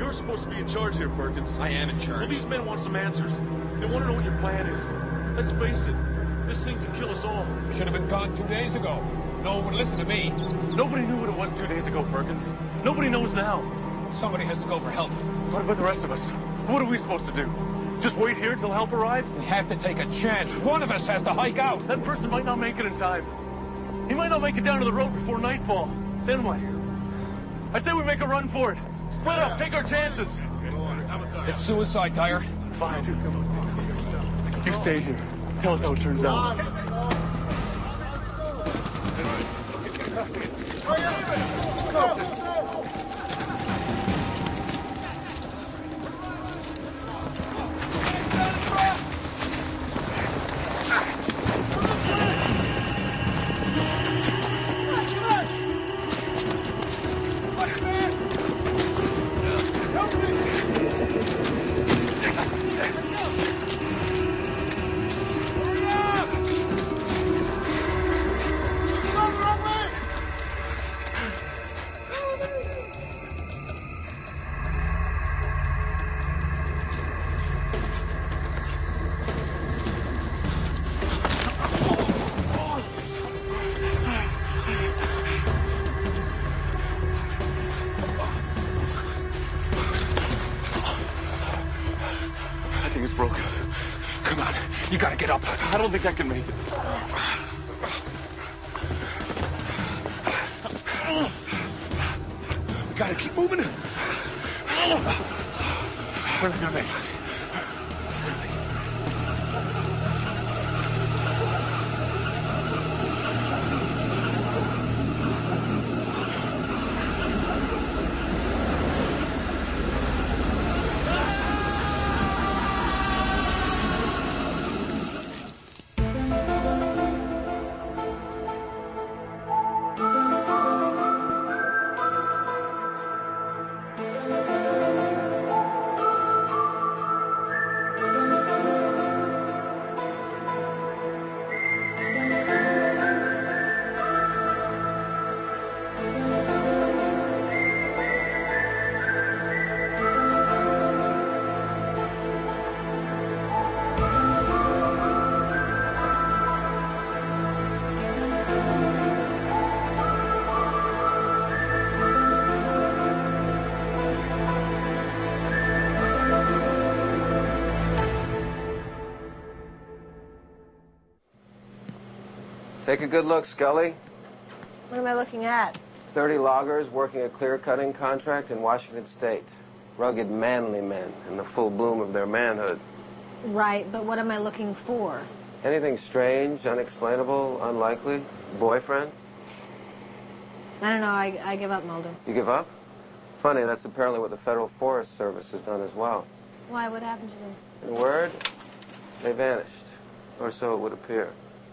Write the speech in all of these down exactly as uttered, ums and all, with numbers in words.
You're supposed to be in charge here, Perkins. I am in charge. Well, these men want some answers. They want to know what your plan is. Let's face it, this thing could kill us all. Should have been gone two days ago. No one would listen to me. Nobody knew what it was two days ago, Perkins. Nobody knows now. Somebody has to go for help. What about the rest of us? What are we supposed to do? Just wait here till help arrives? We have to take a chance. One of us has to hike out. That person might not make it in time. He might not make it down to the road before nightfall. Then what? I say we make a run for it. Split up, take our chances. It's suicide, Dyer. Fine. You stay here. Tell us how it turns out. You gotta get up. I don't think I can make it. We gotta keep moving. We're not gonna make it. Take a good look, Scully. What am I looking at? thirty loggers working a clear-cutting contract in Washington State. Rugged, manly men in the full bloom of their manhood. Right, but what am I looking for? Anything strange, unexplainable, unlikely? Boyfriend? I don't know. I, I give up, Mulder. You give up? Funny, that's apparently what the Federal Forest Service has done as well. Why? What happened to them? In a word, they vanished. Or so it would appear.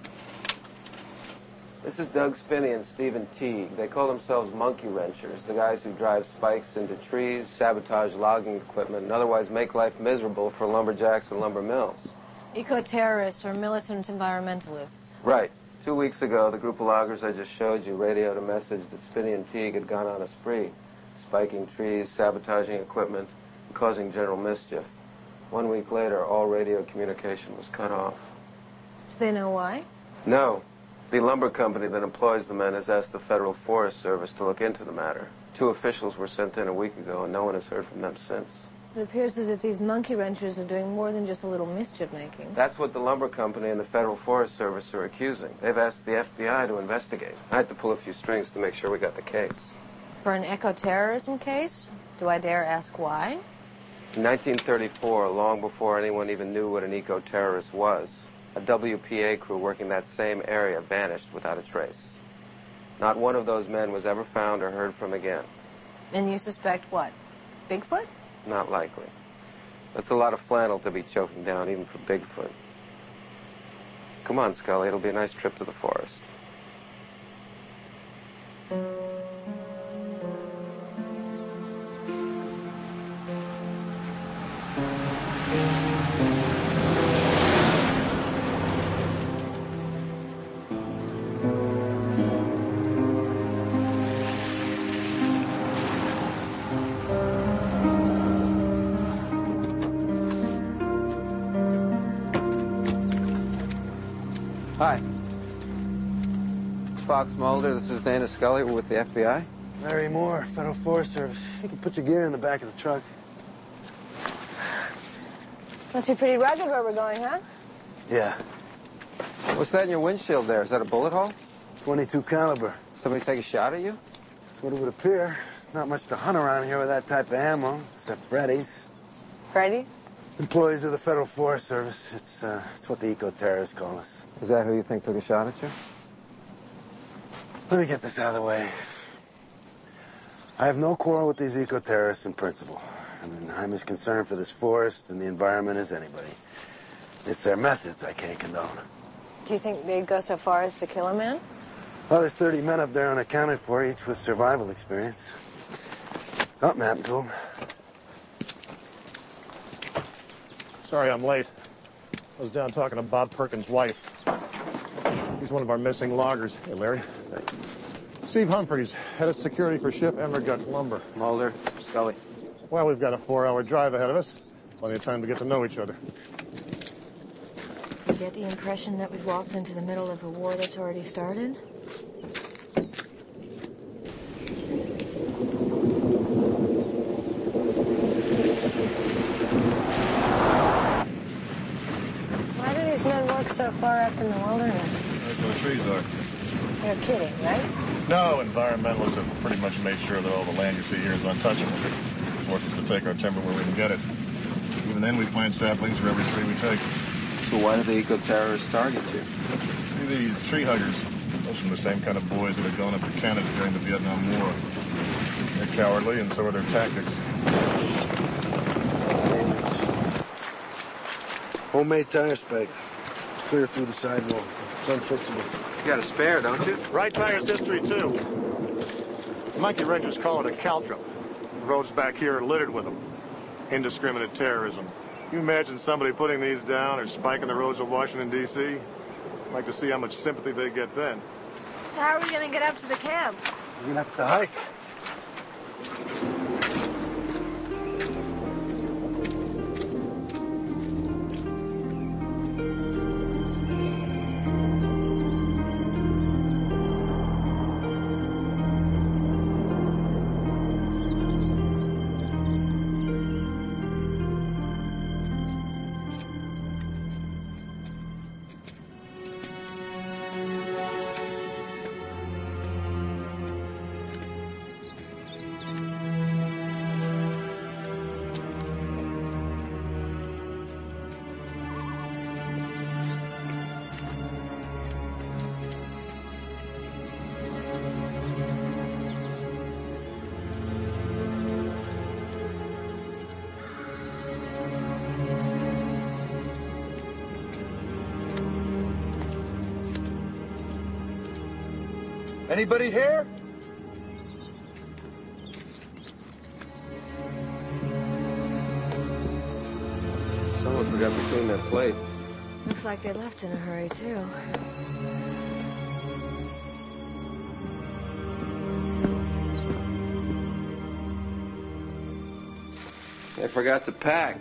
This is Doug Spinney and Stephen Teague. They call themselves monkey wrenchers, the guys who drive spikes into trees, sabotage logging equipment, and otherwise make life miserable for lumberjacks and lumber mills. Eco-terrorists or militant environmentalists. Right. Two weeks ago, the group of loggers I just showed you radioed a message that Spinney and Teague had gone on a spree, spiking trees, sabotaging equipment, and causing general mischief. One week later, all radio communication was cut off. Do they know why? No. The lumber company that employs the men has asked the Federal Forest Service to look into the matter. Two officials were sent in a week ago, and no one has heard from them since. It appears as if these monkey wrenchers are doing more than just a little mischief-making. That's what the lumber company and the Federal Forest Service are accusing. They've asked the F B I to investigate. I had to pull a few strings to make sure we got the case. For an eco-terrorism case? Do I dare ask why? In nineteen thirty-four, long before anyone even knew what an eco-terrorist was, a W P A crew working that same area vanished without a trace. Not one of those men was ever found or heard from again. And you suspect what? Bigfoot? Not likely. That's a lot of flannel to be choking down, even for Bigfoot. Come on, Scully. It'll be a nice trip to the forest. Hi. Fox Mulder, this is Dana Scully. We're with the F B I. Larry Moore, Federal Forest Service. You can put your gear in the back of the truck. Must be pretty rugged where we're going, huh? Yeah. What's that in your windshield there? Is that a bullet hole? twenty-two caliber. Somebody take a shot at you? That's what it would appear. There's not much to hunt around here with that type of ammo, except Freddy's. Freddy's? Employees of the Federal Forest Service. It's, uh, it's what the eco-terrorists call us. Is that who you think took a shot at you? Let me get this out of the way. I have no quarrel with these eco-terrorists in principle. I mean, I'm as concerned for this forest and the environment as anybody. It's their methods I can't condone. Do you think they'd go so far as to kill a man? Well, there's thirty men up there unaccounted for, each with survival experience. Something happened to them. Sorry I'm late. I was down talking to Bob Perkins' wife. He's one of our missing loggers. Hey, Larry. Steve Humphreys, head of security for Schiff Emergut Lumber. Mulder, Scully. Well, we've got a four-hour drive ahead of us. Plenty of time to get to know each other. You get the impression that we've walked into the middle of a war that's already started? Why do these men work so far up in the wilderness? That's where the trees are. You're kidding, right? No, environmentalists have pretty much made sure that all the land you see here is untouchable. Force us to take our timber where we can get it. Even then, we plant saplings for every tree we take. So why do the eco-terrorists target you? See these tree huggers? Those from the same kind of boys that had gone up to Canada during the Vietnam War. They're cowardly, and so are their tactics. Homemade tire spike. Clear through the sidewall. It's unfixable. You got a spare, don't you? Right tire's history, too. The monkey wrenchers call it a caltrop. The roads back here are littered with them. Indiscriminate terrorism. Can you imagine somebody putting these down or spiking the roads of Washington, D C? I'd like to see how much sympathy they get then. So how are we going to get up to the camp? We're gonna have to hike. Anybody here? Someone forgot to clean their plate. Looks like they left in a hurry, too. They forgot to pack.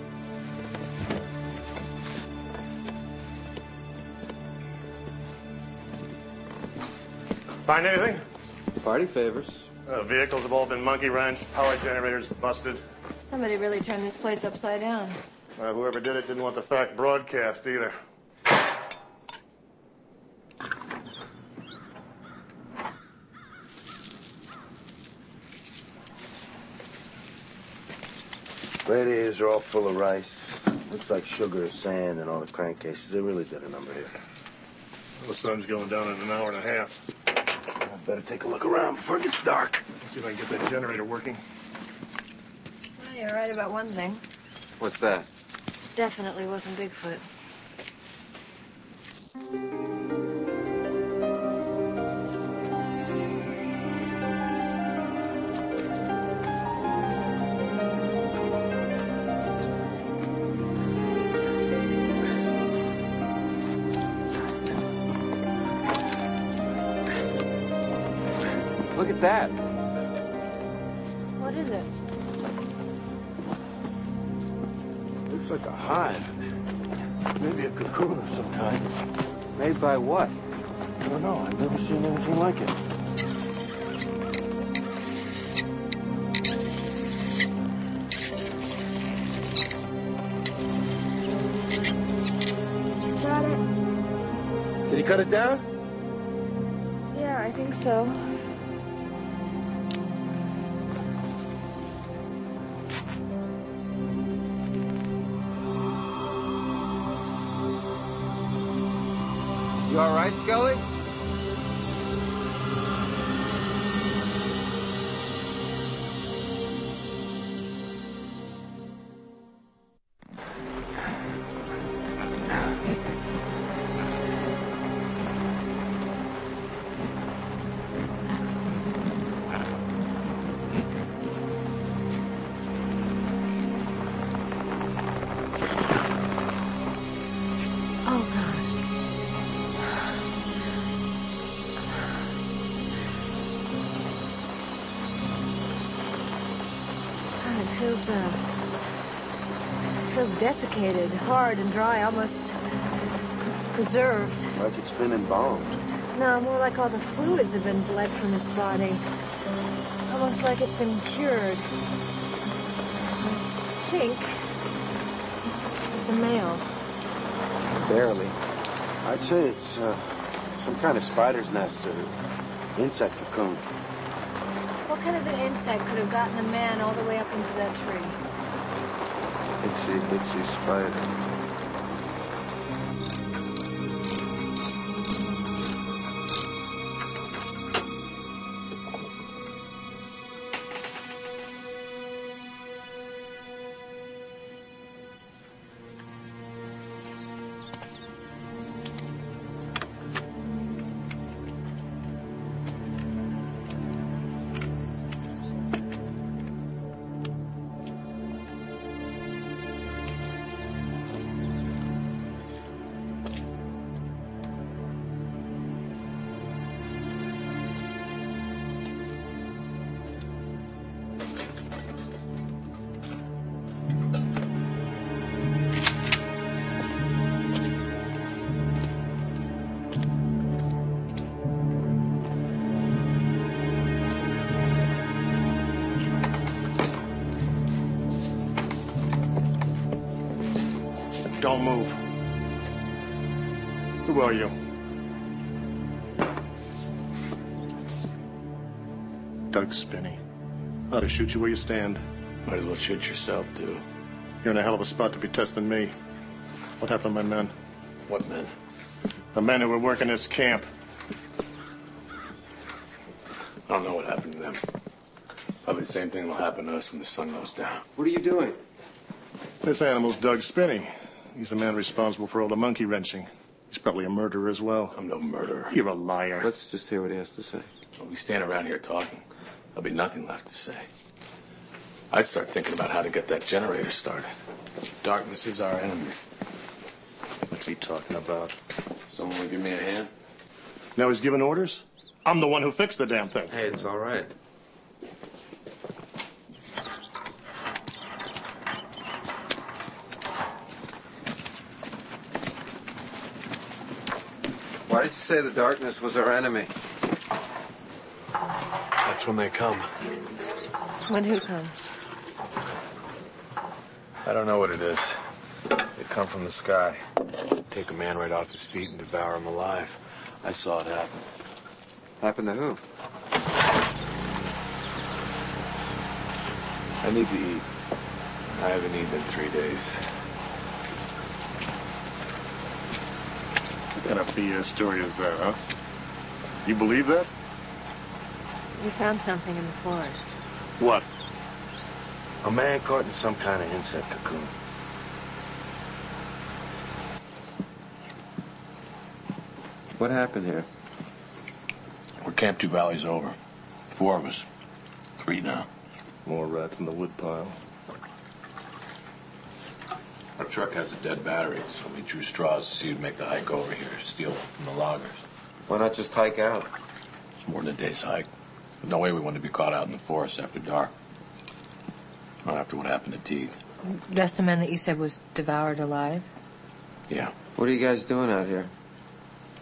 Find anything? Party favors. Uh, vehicles have all been monkey wrenched, power generators busted. Somebody really turned this place upside down. Uh, whoever did it didn't want the fact broadcast either. Radiators are all full of rice. Looks like sugar, sand, and all the crankcases. They really did a number here. Well, the sun's going down in an hour and a half. I better take a look around before it gets dark. Let's see if I can get that generator working. Well, you're right about one thing. What's that? Definitely wasn't Bigfoot. Look at that. What is it? Looks like a hive. Maybe a cocoon of some kind. Made by what? I don't know. I've never seen anything like it. Got it. Did he cut it down? Yeah, I think so. You all right, Scully? Oh, God. God, it feels, uh... It feels desiccated, hard and dry, almost preserved. Like it's been embalmed. No, more like all the fluids have been bled from its body. Almost like it's been cured. I think it's a male. Barely. I'd say it's uh, some kind of spider's nest or insect cocoon. What kind of an insect could have gotten a man all the way up into that tree? Itsy bitsy spider. Don't move. Who are you? Doug Spinney. I ought to shoot you where you stand. Might as well shoot yourself, too. You're in a hell of a spot to be testing me. What happened to my men? What men? The men who were working this camp. I don't know what happened to them. Probably the same thing will happen to us when the sun goes down. What are you doing? This animal's Doug Spinney. He's the man responsible for all the monkey wrenching. He's probably a murderer as well. I'm no murderer. You're a liar. Let's just hear what he has to say. When we stand around here talking, there'll be nothing left to say. I'd start thinking about how to get that generator started. Darkness is our enemy. What's he talking about? Someone will give me a hand? Now he's giving orders? I'm the one who fixed the damn thing. Hey, it's all right. Why did you say the darkness was our enemy? That's when they come. When who comes? I don't know what it is. They come from the sky. Take a man right off his feet and devour him alive. I saw it happen. Happened to who? I need to eat. I haven't eaten in three days. What kind of B S story is that, huh? You believe that? We found something in the forest. What? A man caught in some kind of insect cocoon. What happened here? We're Camp Two Valley's over. Four of us. Three now. More rats in the woodpile. Our truck has a dead battery, so we drew straws to see who'd make the hike over here, steal from the loggers. Why not just hike out? It's more than a day's hike. There's no way we wanted to be caught out in the forest after dark. Not after what happened to Teague. That's the man that you said was devoured alive? Yeah. What are you guys doing out here?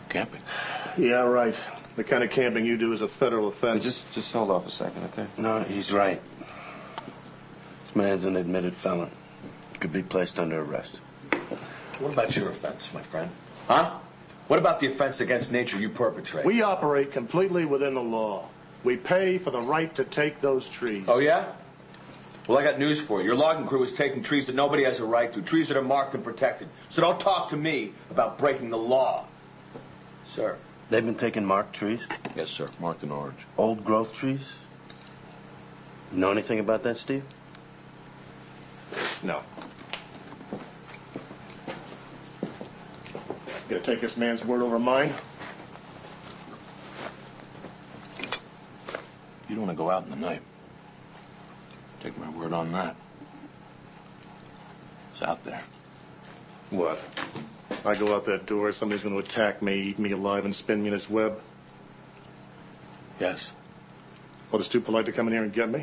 Camping. Yeah, right. The kind of camping you do is a federal offense. Just, just hold off a second, okay? No, he's right. This man's an admitted felon. Could be placed under arrest. What about your offense, my friend? Huh? What about the offense against nature you perpetrate? We operate completely within the law. We pay for the right to take those trees. Oh, yeah? Well, I got news for you. Your logging crew is taking trees that nobody has a right to, trees that are marked and protected. So don't talk to me about breaking the law. Sir. They've been taking marked trees? Yes, sir. Marked in orange. Old growth trees? You know anything about that, Steve? No. You gonna take this man's word over mine? You don't want to go out in the night. Take my word on that. It's out there. What? I go out that door, somebody's going to attack me, eat me alive, and spin me in his web? Yes. What, it's too polite to come in here and get me?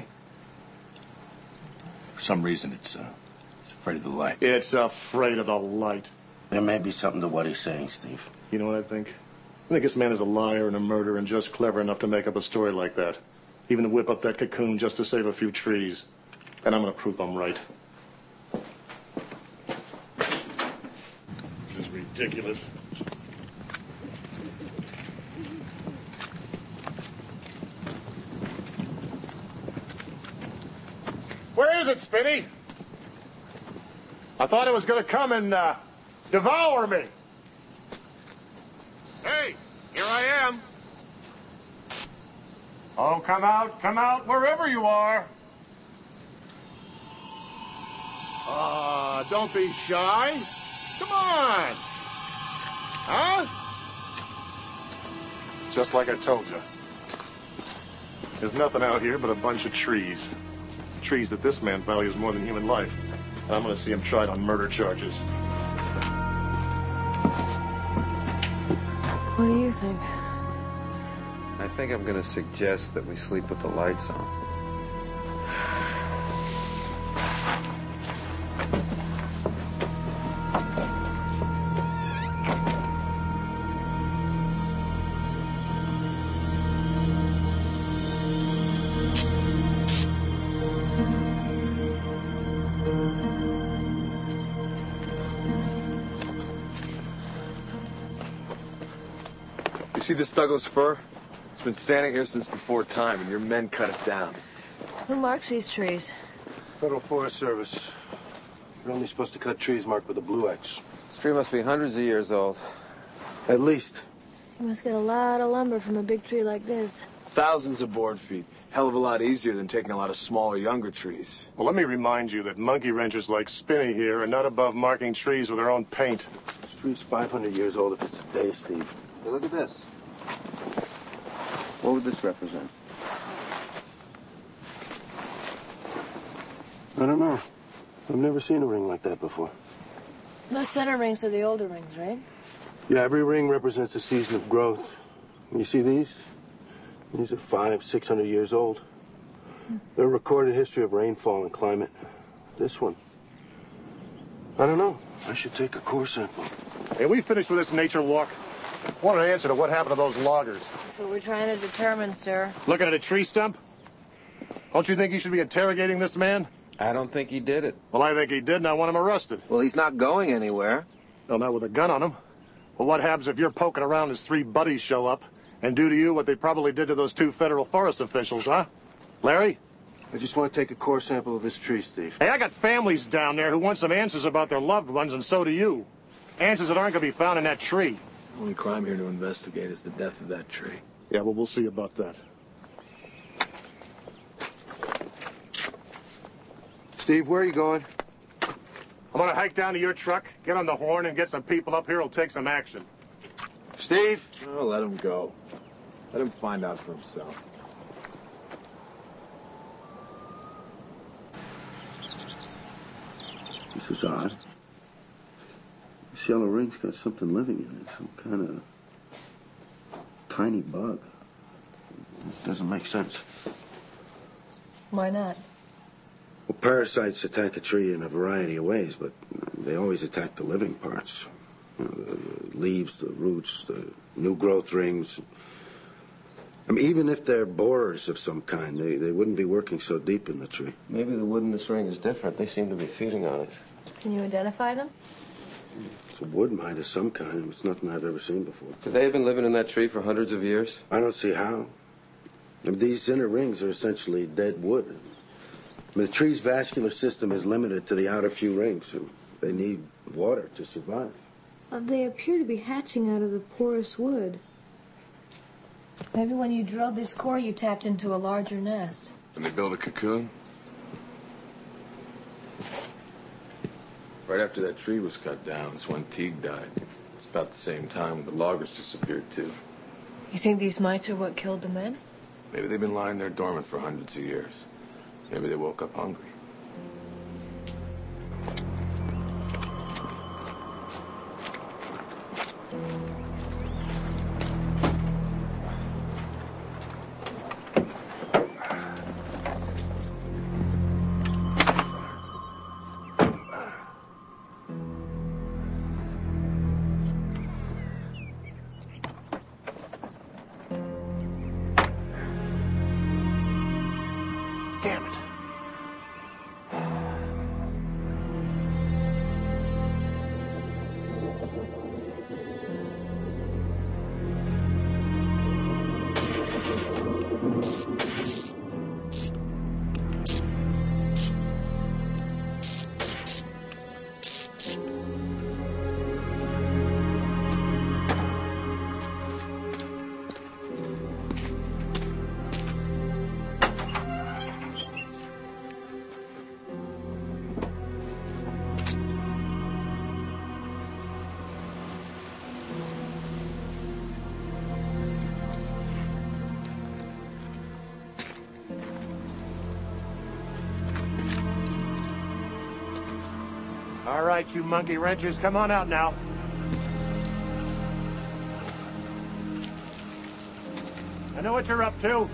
For some reason, it's, uh, it's afraid of the light. It's afraid of the light. There may be something to what he's saying, Steve. You know what I think? I think this man is a liar and a murderer and just clever enough to make up a story like that. Even to whip up that cocoon just to save a few trees. And I'm going to prove I'm right. This is ridiculous. Where is it, Spinny? I thought it was going to come and uh, devour me. Hey, here I am. Oh, come out, come out, wherever you are. Ah, uh, don't be shy. Come on. Huh? Just like I told you. There's nothing out here but a bunch of trees. Trees that this man values more than human life. And I'm going to see him tried on murder charges. What do you think? I think I'm going to suggest that we sleep with the lights on. You see this Douglas fir? It's been standing here since before time, and your men cut it down. Who marks these trees? Federal Forest Service. You're only supposed to cut trees marked with a blue X. This tree must be hundreds of years old. At least. You must get a lot of lumber from a big tree like this. Thousands of board feet. Hell of a lot easier than taking a lot of smaller, younger trees. Well, let me remind you that monkey wrenchers like Spinny here are not above marking trees with their own paint. This tree's five hundred years old if it's today, Steve. Hey, look at this. What would this represent? I don't know. I've never seen a ring like that before. The center rings are the older rings, right? Yeah, every ring represents a season of growth. You see these? These are five, six hundred years old. They're a recorded history of rainfall and climate. This one, I don't know. I should take a core sample. Hey, we finished with this nature walk. I want an answer to what happened to those loggers. That's what we're trying to determine, sir. Looking at a tree stump? Don't you think you should be interrogating this man? I don't think he did it. Well, I think he did, and I want him arrested. Well, he's not going anywhere. No, not with a gun on him. Well, what happens if you're poking around and his three buddies show up and do to you what they probably did to those two federal forest officials, huh? Larry? I just want to take a core sample of this tree, Steve. Hey, I got families down there who want some answers about their loved ones, and so do you. Answers that aren't going to be found in that tree. The only crime here to investigate is the death of that tree. Yeah, well, we'll see about that. Steve, where are you going? I'm going to hike down to your truck, get on the horn, and get some people up here who'll take some action. Steve? Oh, let him go. Let him find out for himself. This is odd. This yellow ring's got something living in it, some kind of tiny bug. It doesn't make sense. Why not? Well, parasites attack a tree in a variety of ways, but they always attack the living parts. You know, the, the leaves, the roots, the new growth rings. I mean, even if they're borers of some kind, they, they wouldn't be working so deep in the tree. Maybe the wood in this ring is different. They seem to be feeding on it. Can you identify them? It's a wood mite of some kind. It's nothing I've ever seen before. Could they have been living in that tree for hundreds of years? I don't see how. I mean, these inner rings are essentially dead wood. I mean, the tree's vascular system is limited to the outer few rings. And they need water to survive. Uh, they appear to be hatching out of the porous wood. Maybe when you drilled this core, you tapped into a larger nest. And they build a cocoon? Right after that tree was cut down is when Teague died. It's about the same time the loggers disappeared, too. You think these mites are what killed the men? Maybe they've been lying there dormant for hundreds of years. Maybe they woke up hungry. Damn it. All right, you monkey wrenchers, come on out now. I know what you're up to.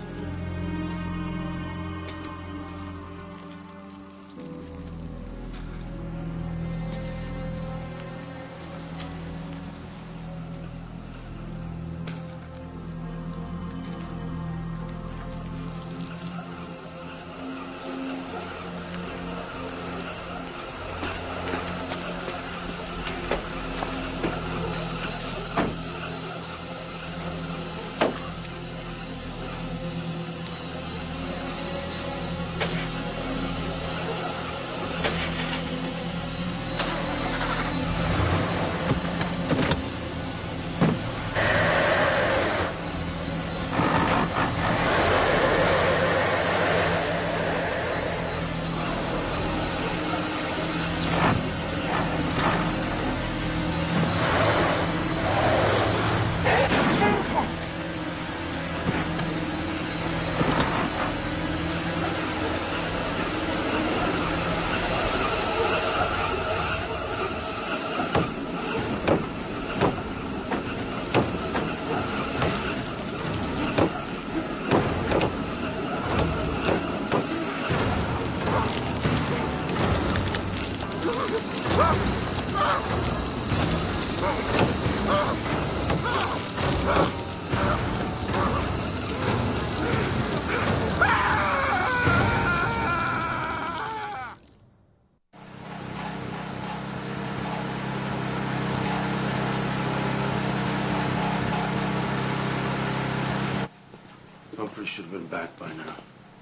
Humphrey should have been back by now.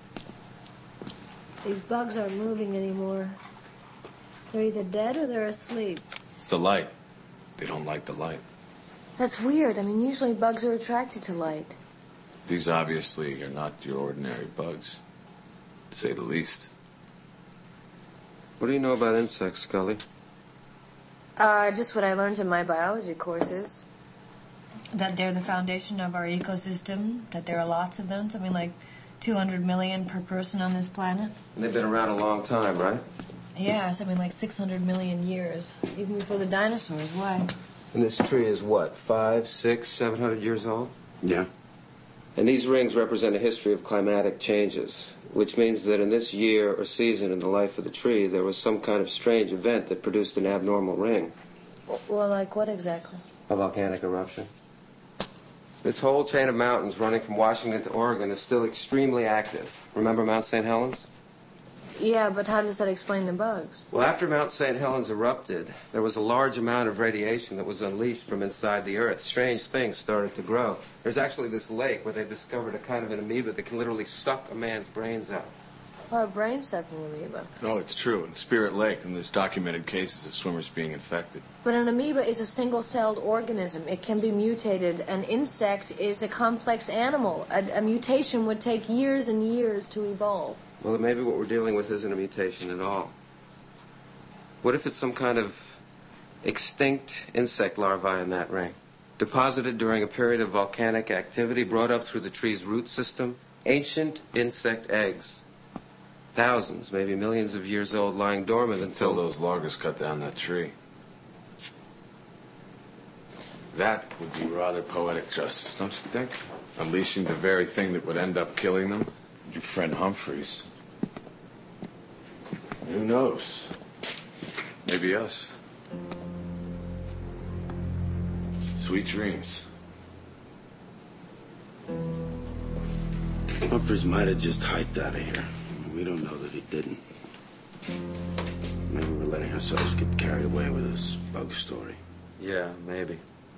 These bugs aren't moving anymore. They're either dead or they're asleep. It's the light. They don't like the light. That's weird. I mean, usually bugs are attracted to light. These obviously are not your ordinary bugs, to say the least. What do you know about insects, Scully? Uh, just what I learned in my biology courses. That they're the foundation of our ecosystem, that there are lots of them, something like two hundred million per person on this planet. And they've been around a long time, right? Yeah, something like six hundred million years, even before the dinosaurs. Why? And this tree is what, five, six, seven hundred years old? Yeah. And these rings represent a history of climatic changes, which means that in this year or season in the life of the tree, there was some kind of strange event that produced an abnormal ring. Well, like what exactly? A volcanic eruption. This whole chain of mountains running from Washington to Oregon is still extremely active. Remember Mount Saint Helens? Yeah, but how does that explain the bugs? Well, after Mount Saint Helens erupted, there was a large amount of radiation that was unleashed from inside the Earth. Strange things started to grow. There's actually this lake where they discovered a kind of an amoeba that can literally suck a man's brains out. Well, a brain-sucking amoeba. Oh, it's true. In Spirit Lake, and there's documented cases of swimmers being infected. But an amoeba is a single-celled organism. It can be mutated. An insect is a complex animal. A, a mutation would take years and years to evolve. Well, maybe what we're dealing with isn't a mutation at all. What if it's some kind of extinct insect larvae in that ring? Deposited during a period of volcanic activity, brought up through the tree's root system. Ancient insect eggs. Thousands, maybe millions of years old, lying dormant until... Until those loggers cut down that tree. That would be rather poetic justice, don't you think? Unleashing the very thing that would end up killing them. Your friend Humphreys. Who knows? Maybe us. Sweet dreams. Humphreys might have just hiked out of here. We don't know that he didn't. Maybe we're letting ourselves get carried away with this bug story. Yeah, maybe.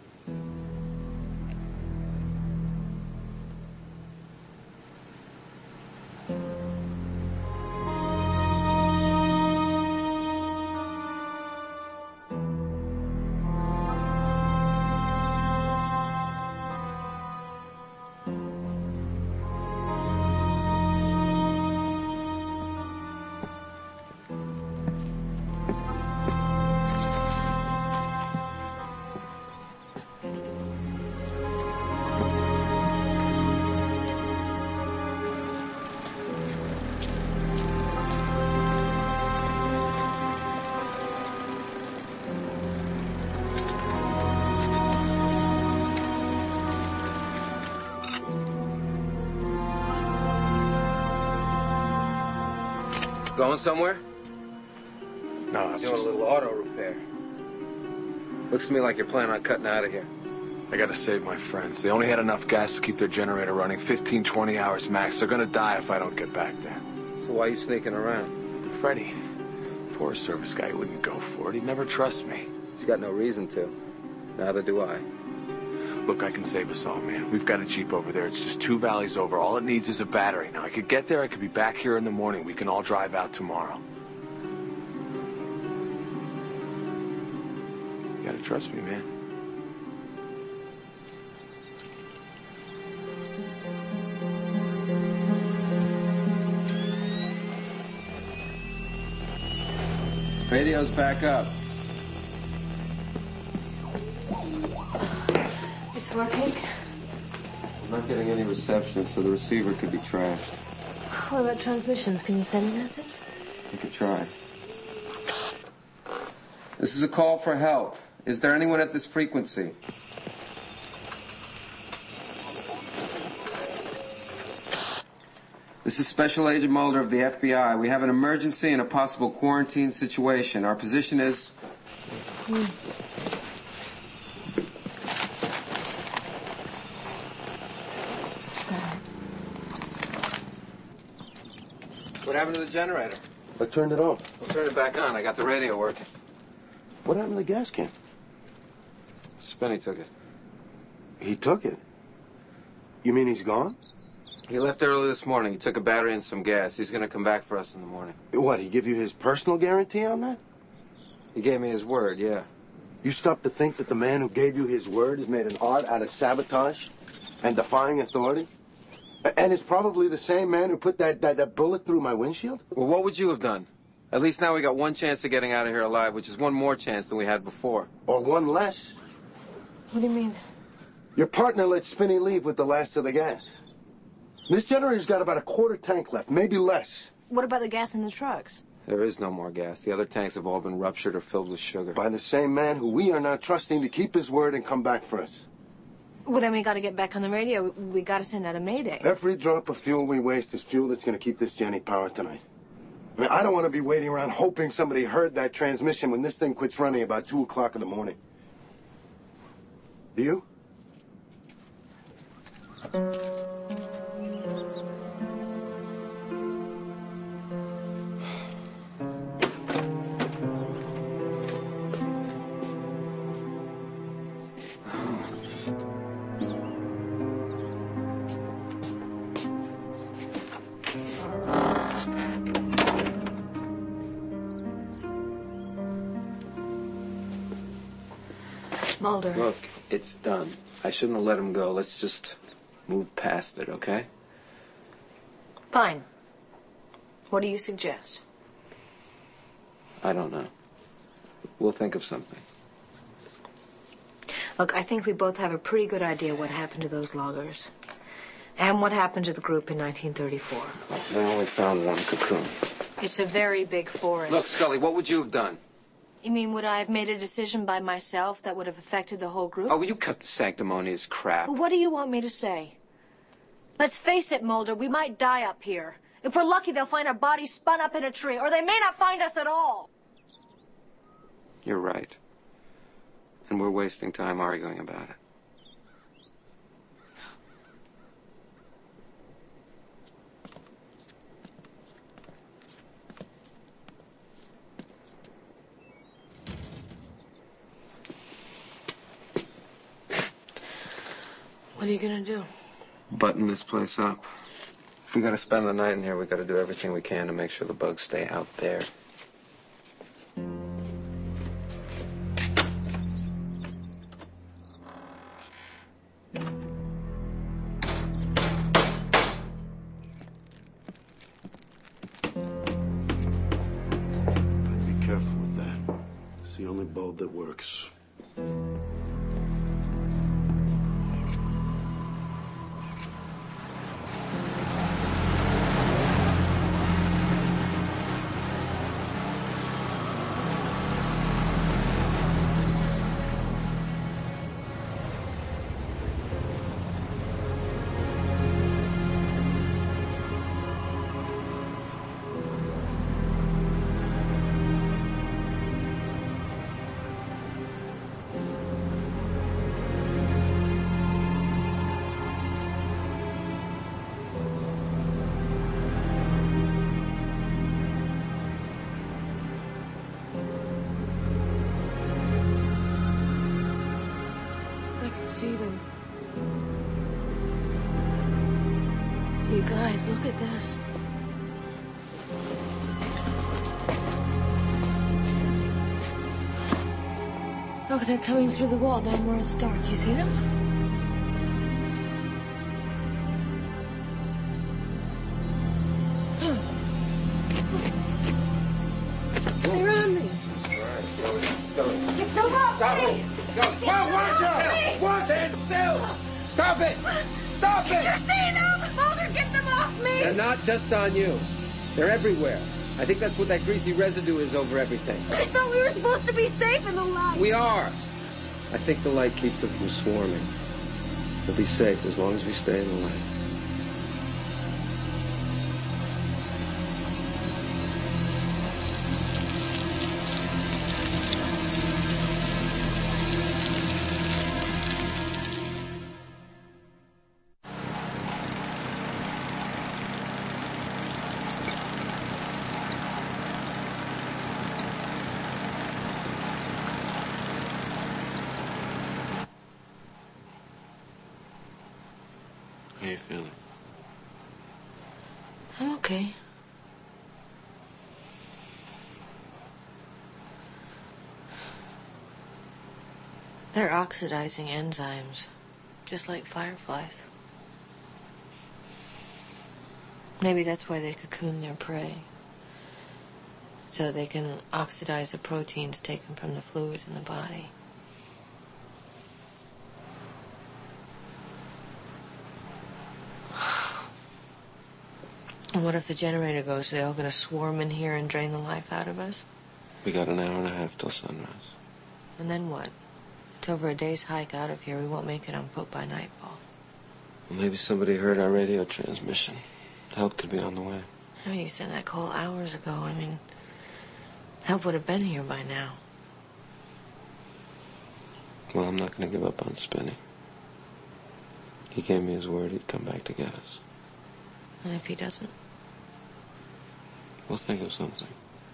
Going somewhere? No, I was Doing just... a little auto repair. Looks to me like you're planning on cutting out of here. I gotta save my friends. They only had enough gas to keep their generator running fifteen, twenty hours max. They're gonna die if I don't get back there. So why are you sneaking around? Freddie, Forest Service guy, wouldn't go for it. He'd never trust me. He's got no reason to. Neither do I. Look, I can save us all, man. We've got a Jeep over there. It's just two valleys over. All it needs is a battery. Now, I could get there. I could be back here in the morning. We can all drive out tomorrow. You gotta trust me, man. Radio's back up. It's working? I'm not getting any reception, so the receiver could be trashed. What about transmissions? Can you send a message? You could try. This is a call for help. Is there anyone at this frequency? This is Special Agent Mulder of the F B I. We have an emergency and a possible quarantine situation. Our position is... Hmm. What happened to the generator? I turned it off. We'll turn it back on. I got the radio working. What happened to the gas can? Spinny took it. He took it? You mean he's gone? He left early this morning. He took a battery and some gas. He's going to come back for us in the morning. What, he give you his personal guarantee on that? He gave me his word, yeah. You stop to think that the man who gave you his word has made an art out of sabotage and defying authority? And it's probably the same man who put that, that, that bullet through my windshield? Well, what would you have done? At least now we got one chance of getting out of here alive, which is one more chance than we had before. Or one less? What do you mean? Your partner let Spinny leave with the last of the gas. This generator's got about a quarter tank left, maybe less. What about the gas in the trucks? There is no more gas. The other tanks have all been ruptured or filled with sugar. By the same man who we are now trusting to keep his word and come back for us. Well, then we got to get back on the radio. We got to send out a mayday. Every drop of fuel we waste is fuel that's going to keep this Jenny powered tonight. I mean, I don't want to be waiting around hoping somebody heard that transmission when this thing quits running about two o'clock in the morning. Do you? Mulder. Look, it's done. I shouldn't have let him go. Let's just move past it, okay? Fine. What do you suggest? I don't know. We'll think of something. Look, I think we both have a pretty good idea what happened to those loggers. And what happened to the group in nineteen thirty-four. They only found one cocoon. It's a very big forest. Look, Scully, what would you have done? You mean, would I have made a decision by myself that would have affected the whole group? Oh, will you cut the sanctimonious crap? Well, what do you want me to say? Let's face it, Mulder, we might die up here. If we're lucky, they'll find our bodies spun up in a tree, or they may not find us at all. You're right. And we're wasting time arguing about it. What are you gonna do? Button this place up. If we gotta spend the night in here, we gotta do everything we can to make sure the bugs stay out there. Be careful with that. It's the only bulb that works. See them. You guys, look at this. Look, they're coming through the wall down where it's dark. You see them? They're on me. Don't off me! Well, watch out! Watch it! Still! Stop it! Stop it! Did you see them? Mulder, get them off me! They're not just on you. They're everywhere. I think that's what that greasy residue is over everything. I thought we were supposed to be safe in the light. We are. I think the light keeps them from swarming. We'll be safe as long as we stay in the light. How you feeling? I'm okay. They're oxidizing enzymes, just like fireflies. Maybe that's why they cocoon their prey. So they can oxidize the proteins taken from the fluids in the body. And what if the generator goes? Are they all going to swarm in here and drain the life out of us? We got an hour and a half till sunrise. And then what? It's over a day's hike out of here. We won't make it on foot by nightfall. Well, maybe somebody heard our radio transmission. Help could be on the way. Oh, you sent that call hours ago. I mean, help would have been here by now. Well, I'm not going to give up on Spinny. He gave me his word he'd come back to get us. And if he doesn't? We'll think of something.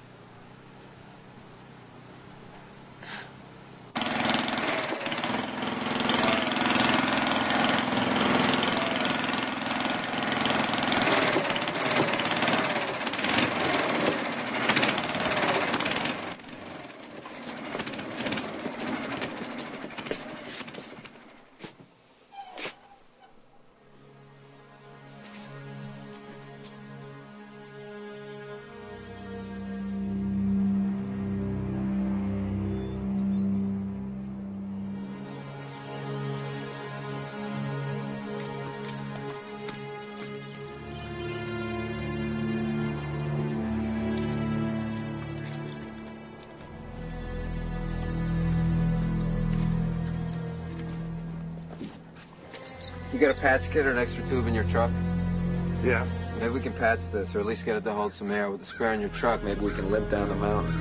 You got a patch kit or an extra tube in your truck? Yeah. Maybe we can patch this, or at least get it to hold some air. With the spare in your truck, maybe we can limp down the mountain.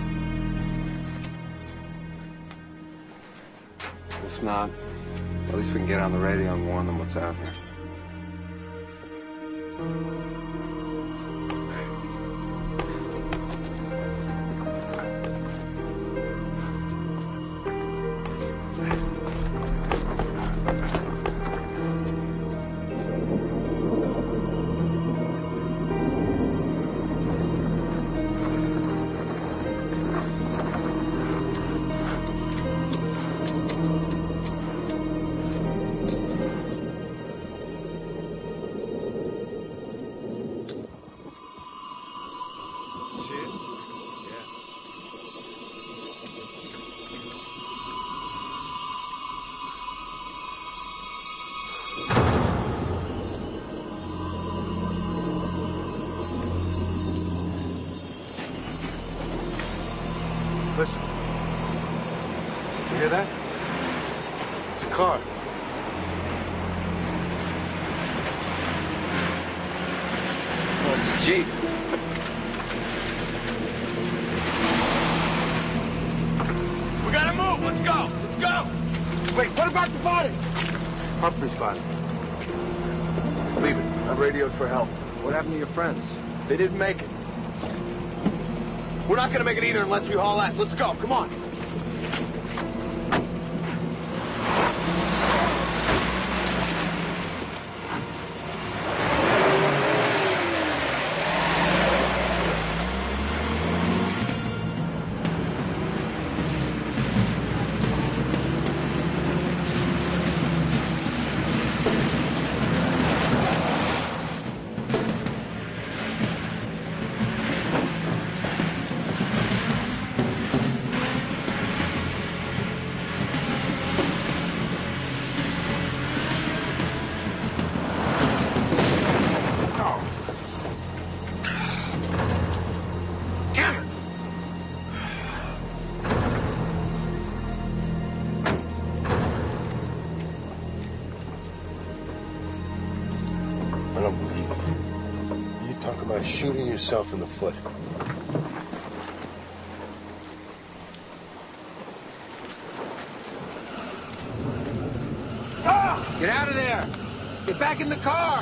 If not, at least we can get on the radio and warn them what's out here. Listen. You hear that? It's a car. Oh, it's a Jeep. We gotta move. Let's go. Let's go. Wait, what about the body? Humphrey's body. Leave it. I radioed for help. What happened to your friends? They didn't make it. We're not gonna make it either unless we haul ass. Let's go. Come on. I don't believe it. You talk about shooting yourself in the foot. Get out of there! Get back in the car!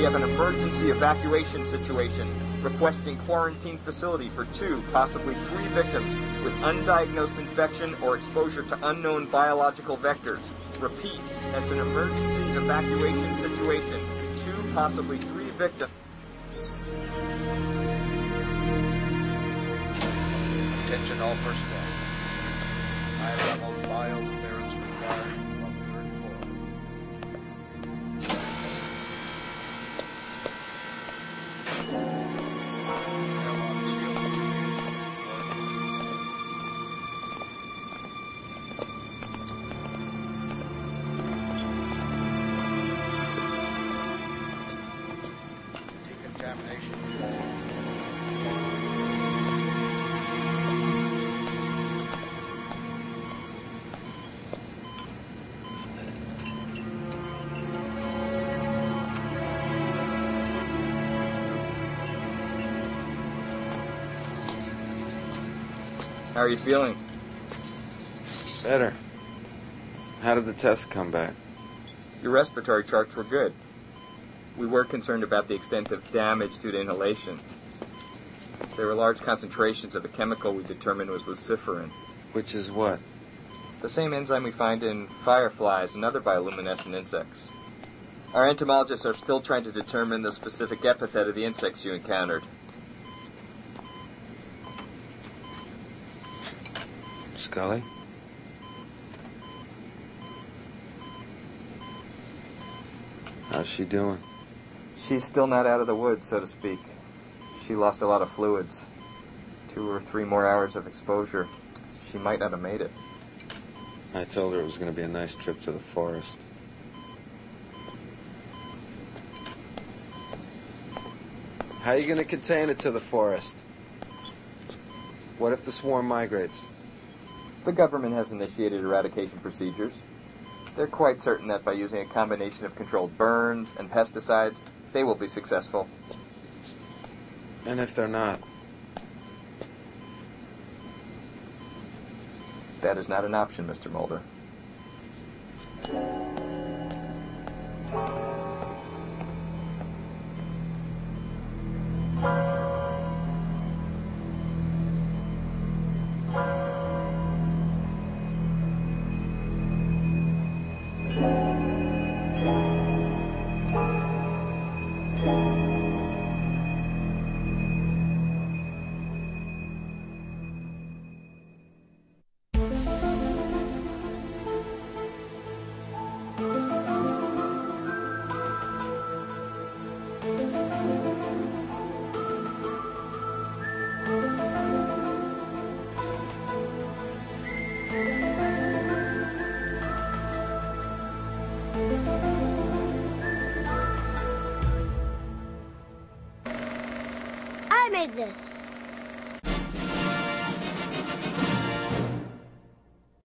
have an emergency evacuation situation. Requesting quarantine facility for two, possibly three victims with undiagnosed infection or exposure to unknown biological vectors. Repeat, that's an emergency evacuation situation. Two, possibly three victims. Attention all personnel. High level bio-clearance required from third floor. How are you feeling? Better. How did the tests come back? Your respiratory charts were good. We were concerned about the extent of damage due to inhalation. There were large concentrations of a chemical we determined was luciferin. Which is what? The same enzyme we find in fireflies and other bioluminescent insects. Our entomologists are still trying to determine the specific epithet of the insects you encountered. Scully? How's she doing? She's still not out of the woods, so to speak. She lost a lot of fluids. Two or three more hours of exposure. She might not have made it. I told her it was going to be a nice trip to the forest. How are you going to contain it to the forest? What if the swarm migrates? The government has initiated eradication procedures. They're quite certain that by using a combination of controlled burns and pesticides, they will be successful. And if they're not? That is not an option, Mister Mulder. I made this.